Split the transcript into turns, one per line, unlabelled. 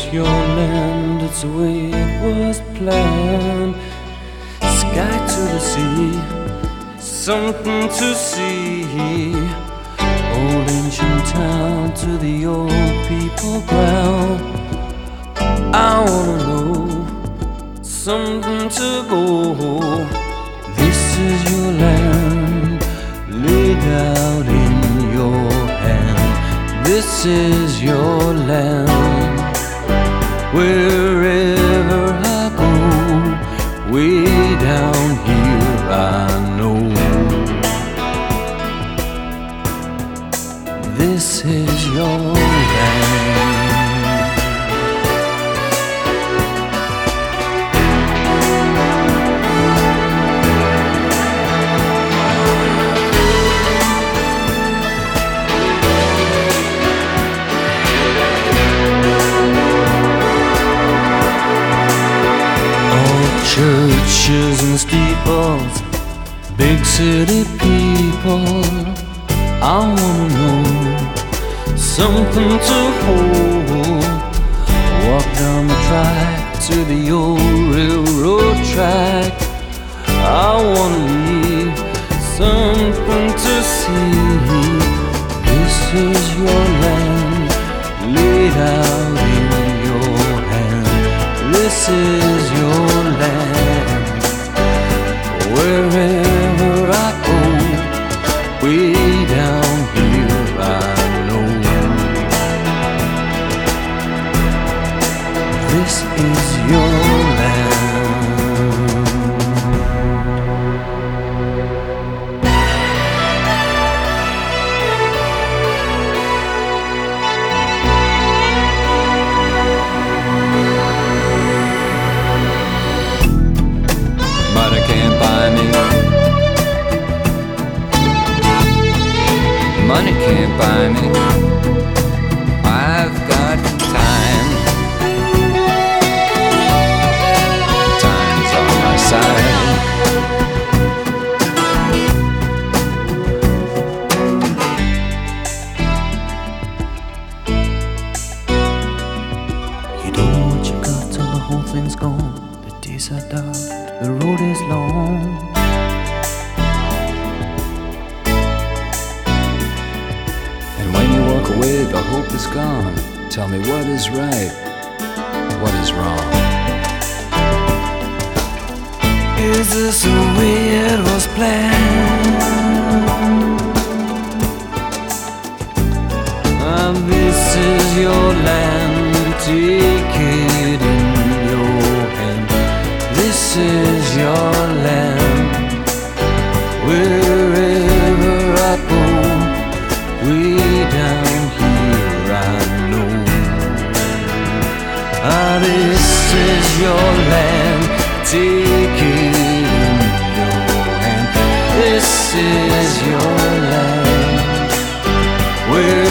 your land, it's the way it was planned. Sky to the sea, something to see. Old ancient town to the old people ground. I wanna know, something to go. This is your land, laid out in your hand. This is your land. Wherever I go, way down here I know. This is your land. Churches and steeples, big city people. I wanna know, something to hold. Walk down the track to the old railroad track. I wanna leave, something to see. This is your land, laid out in your hand. This is your land. Wherever I go, way down here I know. This is your land. Money can't buy me. Money can't buy me. I've got time. Time's on my side. You don't know what you got till the whole thing's gone. The days are dark, the road is long. And when you walk away, the hope is gone. Tell me what is right, what is wrong. Is this the way it was planned? This is your land, take it in your hand. This is your land. Wherever I go, way down here I know. This is your land, take it in your hand. This is your land.